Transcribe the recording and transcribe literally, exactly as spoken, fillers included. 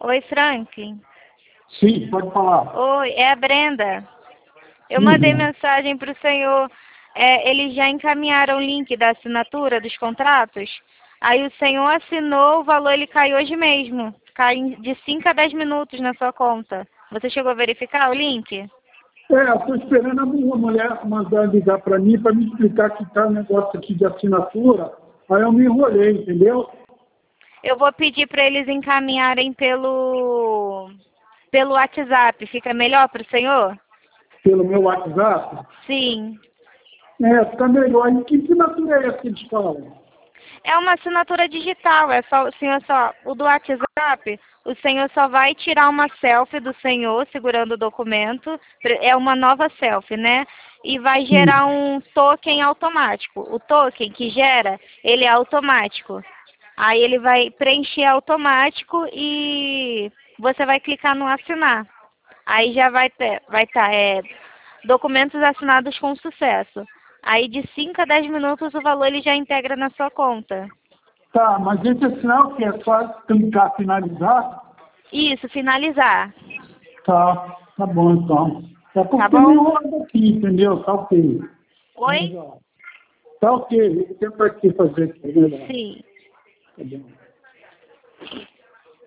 Oi, Franklin. Sim, pode falar. Oi, é a Brenda. Eu Sim, mandei Brenda. mensagem para o senhor. É, eles já encaminharam o link da assinatura dos contratos. Aí o senhor assinou, o valor ele cai hoje mesmo. Cai em- de cinco a dez minutos na sua conta. Você chegou a verificar o link? É, eu estou esperando a minha mulher mandar ligar para mim para me explicar que está um negócio aqui de assinatura. Aí eu me enrolei, entendeu? Eu vou pedir para eles encaminharem pelo, pelo WhatsApp. Fica melhor para o senhor? Pelo meu WhatsApp. Sim. É, fica melhor. E que assinatura é essa que eles falam? É uma assinatura digital, é só o senhor só, o do WhatsApp, o senhor só vai tirar uma selfie do senhor segurando o documento, é uma nova selfie, né? E vai gerar Sim. um token automático. O token que gera, ele é automático. Aí ele vai preencher automático e você vai clicar no assinar. Aí já vai ter, vai estar, é, documentos assinados com sucesso. Aí de cinco a dez minutos o valor ele já integra na sua conta. Tá, mas esse é sinal que é só clicar finalizar? Isso, finalizar. Tá, tá bom então. É Tá porque me bom? enrolando aqui, entendeu? Tá ok. Oi? Tá ok, eu vou tentar aqui fazer aqui, né? Sim. Tá bom.